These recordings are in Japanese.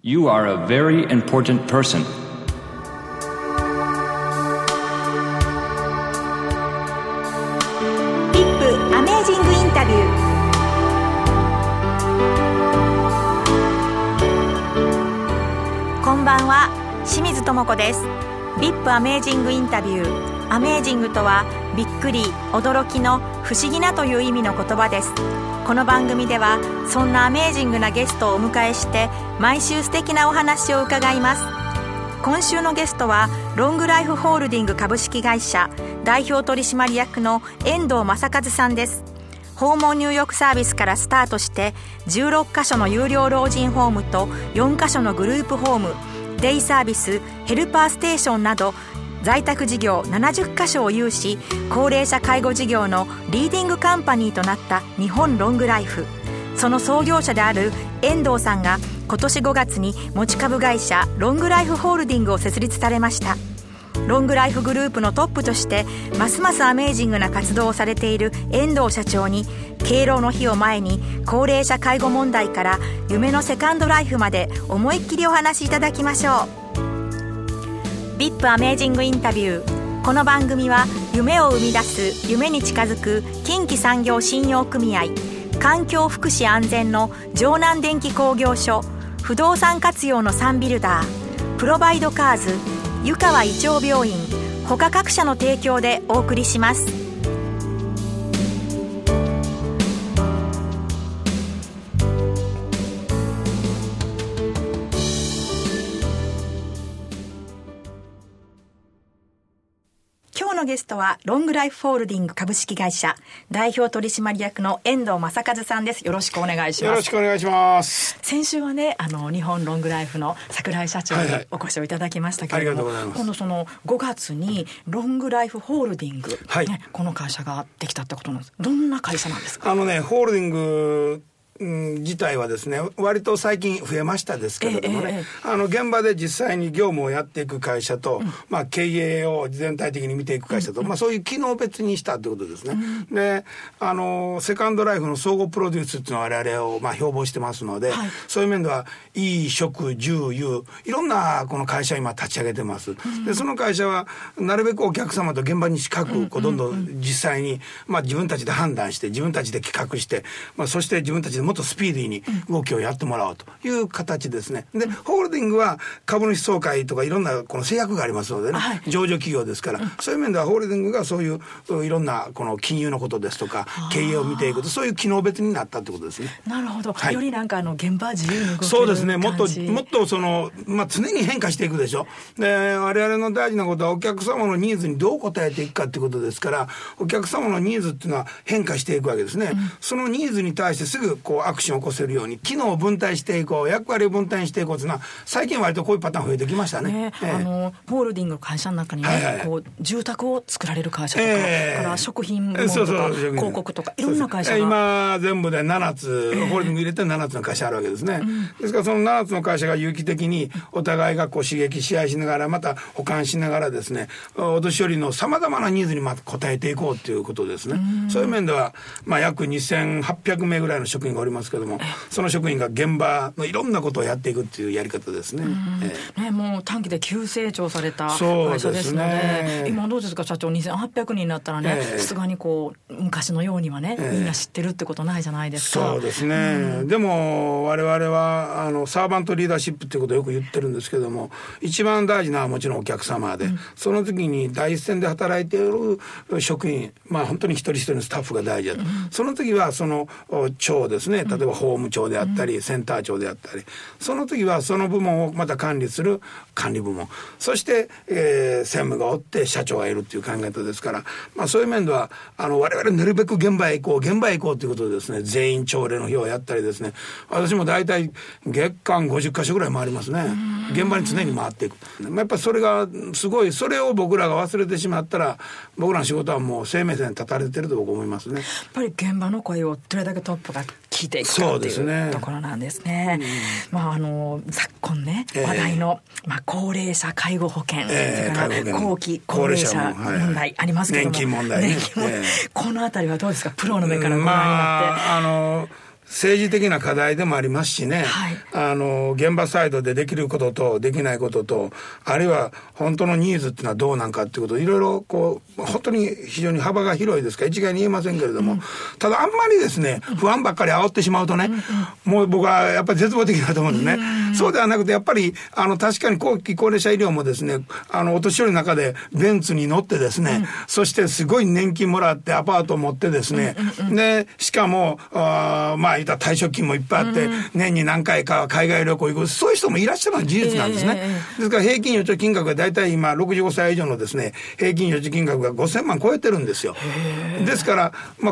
You are a very important person. VIP アメージングインタビュー。こんばんは、清水智子です。 VIP アメージングインタビュー。アメージングとはびっくり、驚きの不思議なという意味の言葉です。この番組ではそんなアメージングなゲストをお迎えして毎週素敵なお話を伺います。今週のゲストはロングライフホールディング株式会社代表取締役の遠藤正和さんです。訪問入浴サービスからスタートして16カ所の有料老人ホームと4カ所のグループホーム、デイサービス、ヘルパーステーションなど在宅事業70カ所を有し、高齢者介護事業のリーディングカンパニーとなった日本ロングライフ。その創業者である遠藤さんが今年5月に持ち株会社ロングライフホールディングを設立されました。ロングライフグループのトップとしてますますアメージングな活動をされている遠藤社長に、敬老の日を前に高齢者介護問題から夢のセカンドライフまで思いっきりお話しいただきましょう。VIP アメージングインタビュー。この番組は夢を生み出す、夢に近づく近畿産業信用組合、環境福祉安全の城南電機工業所、不動産活用のサンビルダー、プロバイドカーズ、湯川医長病院他各社の提供でお送りします。今日のゲストはロングライフホールディング株式会社代表取締役の遠藤正和さんです。よろしくお願いします。 よろしくお願いします。 先週はね、日本ロングライフの櫻井社長にお越しをいただきましたけれども、今度その5月にロングライフホールディング、この会社ができたってことなんです。どんな会社なんですか？ホールディング自体はですね、割と最近増えましたですけれどもね、現場で実際に業務をやっていく会社と、経営を全体的に見ていく会社と、そういう機能別にしたということですね。で、セカンドライフの総合プロデュースっていうのは我々を標榜してますので、そういう面ではいい食住遊いろんなこの会社を今立ち上げてます。で、その会社はなるべくお客様と現場に近くどんどん実際に、自分たちで判断して自分たちで企画して、そして自分たちでもっとスピーディーに動きをやってもらおうという形ですね。で、ホールディングは株主総会とかいろんなこの制約がありますのでね、上場企業ですから、そういう面ではホールディングがそういういろんなこの金融のことですとか経営を見ていくと、そういう機能別になったということですね。 なるほど、よりなんか現場自由に動ける感じ。 そうですね。もっと常に変化していくでしょ。で、我々の大事なことはお客様のニーズにどう応えていくかということですから、お客様のニーズっていうのは変化していくわけですね。そのニーズに対してすぐアクションを起こせるように機能を分担していこう、役割を分担していこうというのは最近割とこういうパターン増えてきましたね。 ホールディングの会社の中にね、住宅を作られる会社とか、から食品部門とか広告とかいろんな会社が今全部で7つ、ホールディング入れて7つの会社あるわけですね。ですからその7つの会社が有機的にお互いが刺激し合いしながら、また補完しながらですね、お年寄りのさまざまなニーズに応えていこうということですね。そういう面では、約2800名ぐらいの職員がおりますけども、その職員が現場のいろんなことをやっていくっていうやり方ですね。 もう短期で急成長された会社ですので、今どうですか社長、2800人になったらね、さすがに昔のようにはね、みんな知ってるってことないじゃないですか。 そうですね。でも我々はサーバントリーダーシップっていうことをよく言ってるんですけども、一番大事なのはもちろんお客様で、その時に第一線で働いている職員、本当に一人一人のスタッフが大事だと。その時はその長ですね、例えば法務長であったり、センター長であったり、その時はその部門をまた管理する管理部門、そして、専務がおって社長がいるっていう考え方ですから、そういう面では我々なるべく現場へ行こうということでですね、全員朝礼の日をやったりですね、私も大体月間50カ所ぐらい回りますね。現場に常に回っていく。やっぱりそれがすごい、それを僕らが忘れてしまったら僕らの仕事はもう生命線に立たれてると僕思いますね。 やっぱり現場の声をどれだけトップが聞いていくかっていうところなんですね。昨今ね、話題の、高齢者介護保険、それから後期高齢者問題ありますけども、 年金問題ね。 このあたりはどうですか、プロの目からご覧になって。 政治的な課題でもありますしね、現場サイドでできることとできないことと、あるいは本当のニーズっていうのはどうなんかっていうことをいろいろこう本当に非常に幅が広いですから一概に言えませんけれども、ただあんまりですね不安ばっかり煽ってしまうとね、もう僕はやっぱり絶望的だと思うんですね。そうではなくてやっぱり確かに後期高齢者医療もですねお年寄りの中でベンツに乗ってですね、そしてすごい年金もらってアパートを持ってですね、でしかも言った退職金もいっぱいあって、年に何回か海外旅行行く、そういう人もいらっしゃるのは事実なんですね。ですから平均預貯金額が大体今65歳以上のですね平均預貯金額が5000万超えてるんですよ。ですから、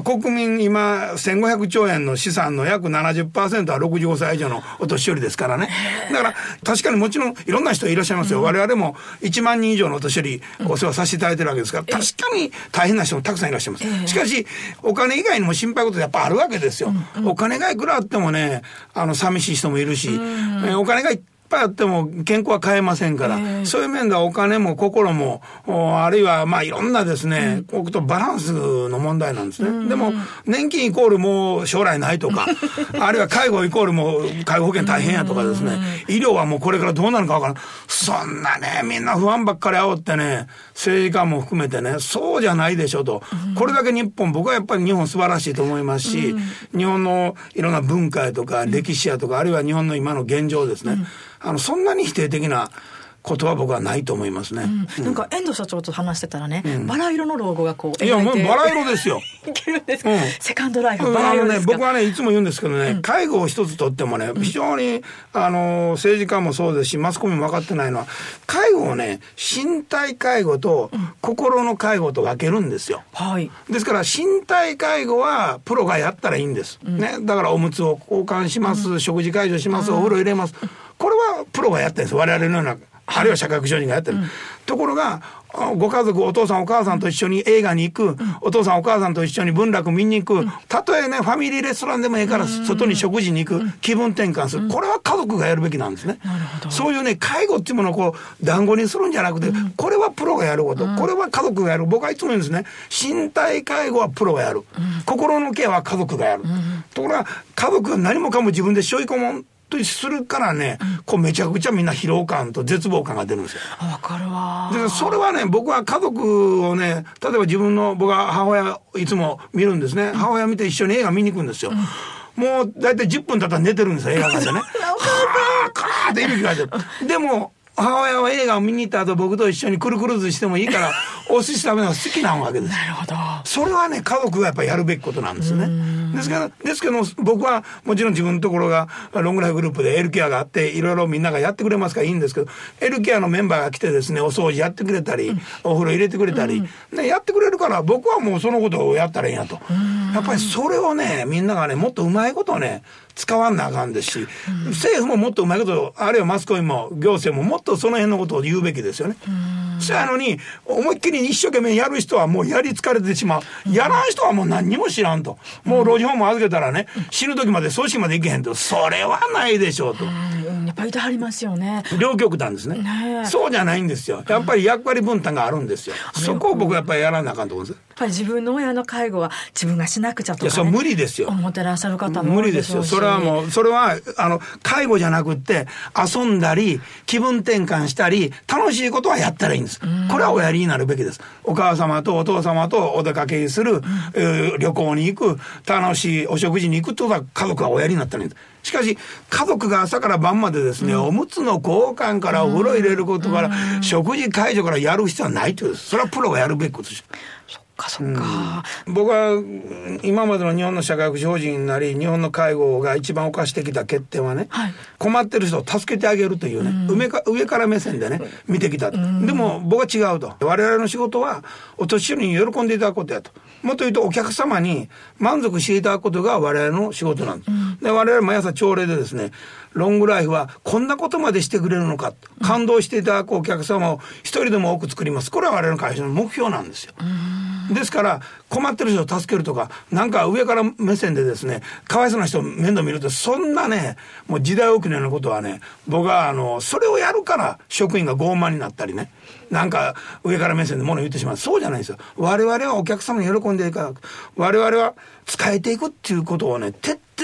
国民今1500兆円の資産の約 70% は65歳以上のお年寄りですからね。だから確かにもちろんいろんな人いらっしゃいますよ。我々も1万人以上のお年寄りお世話させていただいてるわけですから、確かに大変な人もたくさんいらっしゃいます。しかしお金以外にも心配事やっぱあるわけですよ。お金がいくらあってもね寂しい人もいるし、お金がいっぱいあっても健康は変えませんから、そういう面ではお金も心もあるいはいろんなですね、バランスの問題なんですね。でも年金イコールもう将来ないとかあるいは介護イコールもう介護保険大変やとかですね、医療はもうこれからどうなるかわからない、そんなねみんな不安ばっかり煽ってね、政治家も含めてねそうじゃないでしょと、これだけ日本、僕はやっぱり日本素晴らしいと思いますし、日本のいろんな文化やとか歴史やとか、あるいは日本の今の現状ですね、そんなに否定的なことは僕はないと思いますね。 なんか遠藤社長と話してたらね、バラ色の老後がこういやもうバラ色ですよいけるんですか、セカンドライフバラ色ですか。 僕はねいつも言うんですけどね、介護を一つとってもね非常に政治家もそうですしマスコミも分かってないのは、介護をね身体介護と心の介護と分けるんですよ。ですから身体介護はプロがやったらいいんです、ね、だからおむつを交換します、食事介助します、お風呂入れます、これはプロがやってるんです。我々のようなあるいは社会福祉士がやってる、ところがご家族お父さんお母さんと一緒に映画に行く、お父さんお母さんと一緒に文楽見に行く、たとえねファミリーレストランでもいいから外に食事に行く、気分転換する、これは家族がやるべきなんですね。そういうね介護っていうものをこう団子にするんじゃなくて、これはプロがやること、これは家族がやる。僕はいつも言うんですね、身体介護はプロがやる、心のケアは家族がやる、ところが家族が何もかも自分で背負い込むとするからね、こうめちゃくちゃみんな疲労感と絶望感が出るんですよ。 わかるわ。 でそれはね僕は家族をね、例えば自分の僕は母親いつも見るんですね、母親見て一緒に映画見に行くんですよ、もうだいたい10分経ったら寝てるんですよ映画館でねカーっていびきが出てるでも母親は映画を見に行った後僕と一緒にくるくるずしてもいいからお寿司食べるのが好きなわけです。 なるほど。 それはね家族がやっぱりやるべきことなんですね。ですけど僕はもちろん自分のところがロングライフグループでエルケアがあっていろいろみんながやってくれますからいいんですけど、エルケアのメンバーが来てですねお掃除やってくれたり、お風呂入れてくれたり、ね、やってくれるから僕はもうそのことをやったらいいやと。やっぱりそれをねみんながねもっとうまいことをね使わんなあかんですし、政府ももっとうまいこと、あるいはマスコミも行政ももっとその辺のことを言うべきですよね。そうやのに思いっきり一生懸命やる人はもうやり疲れてしまう、やらん人はもう何にも知らんと、もう老人ホーム預けたらね死ぬ時まで葬式まで行けへんと、それはないでしょうと。 やっぱりいてはりますよね。 両極端ですね。そうじゃないんですよ。やっぱり役割分担があるんですよ。そこを僕はやっぱりやらなあかんと思うんです。 やっぱり自分の親の介護は自分がしなくちゃとか、ね、 いやそれ無理ですよ。 思ってらっしゃる方も多いでしょうし。 無理ですよ。それはもうそれは介護じゃなくって遊んだり気分転換したり楽しいことはやったらいいんです。これはおやりになるべきです。お母様とお父様とお出かけする、旅行に行く、楽しいお食事に行くってことは家族はおやりになったらいいんです。しかし家族が朝から晩までですね、おむつの交換からお風呂入れることから、食事介助からやる必要はないということです。それはプロがやるべきことです。 そっか、 僕は今までの日本の社会福祉法人なり日本の介護が一番犯してきた欠点はね、困ってる人を助けてあげるというね、上から目線でね見てきたと。でも僕は違うと。我々の仕事はお年寄りに喜んでいただくことやと。もっと言うとお客様に満足していただくことが我々の仕事なんです。で我々毎朝朝礼でですね、ロングライフはこんなことまでしてくれるのか、感動していただくお客様を一人でも多く作ります。これは我々の会社の目標なんですよ。ですから困ってる人を助けるとか、なんか上から目線でですねかわいそうな人を面倒見ると、そんなねもう時代遅れのようなことはね、僕はそれをやるから職員が傲慢になったりね、なんか上から目線で物を言ってしまう。そうじゃないですよ。我々はお客様に喜んでいただく、我々は使えていくっていうことをね徹底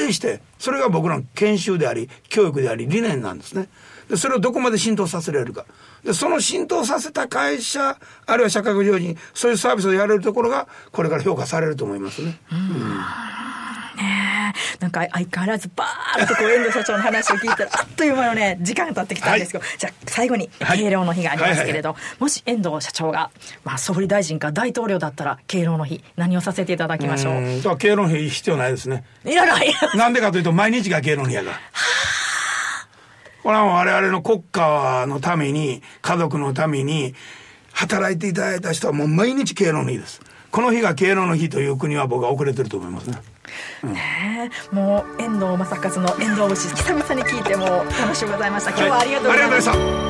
底して、それが僕らの研修であり教育であり理念なんですね。でそれをどこまで浸透させられるか。でその浸透させた会社あるいは社会保障人、そういうサービスをやれるところがこれから評価されると思いますね。 なんか相変わらずバーッと遠藤社長の話を聞いたらあっという間のね時間が経ってきたんですけど、じゃあ最後に敬老の日がありますけれど、もし遠藤社長が、総理大臣か大統領だったら敬老の日何をさせていただきましょう。 敬老の日必要ないですね。 いらないなんでかというと毎日が敬老の日やからこれは我々の国家のために家族のために働いていただいた人はもう毎日敬老の日です。この日が敬老の日という国は僕は遅れてると思いますね。 もう遠藤正和の遠藤節久々に聞いても楽しゅうございました。今日はありがとうございました。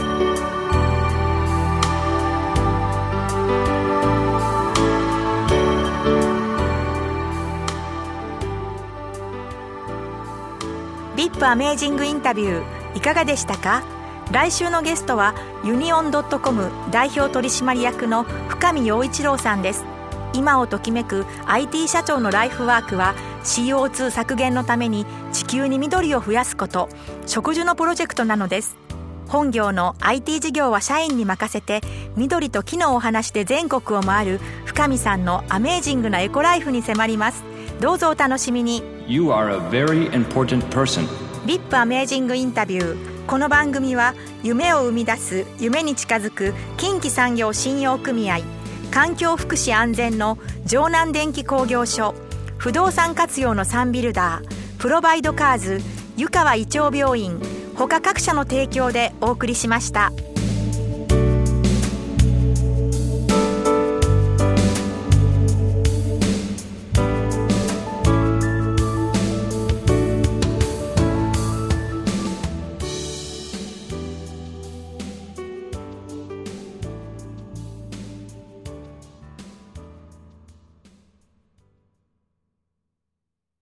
VIP アメージングインタビューいかがでしたか。来週のゲストはユニオン .com 代表取締役の深見陽一郎さんです。今をときめく IT 社長のライフワークは CO2 削減のために地球に緑を増やすこと、植樹のプロジェクトなのです。本業の IT 事業は社員に任せて緑と木のお話で全国を回る深見さんのアメージングなエコライフに迫ります。どうぞお楽しみに。 You are a very important person. VIP アメージングインタビュー。この番組は夢を生み出す、夢に近づく近畿産業信用組合、環境福祉安全の城南電機工業所、不動産活用のサンビルダー、プロバイドカーズ、湯川胃腸病院他各社の提供でお送りしました。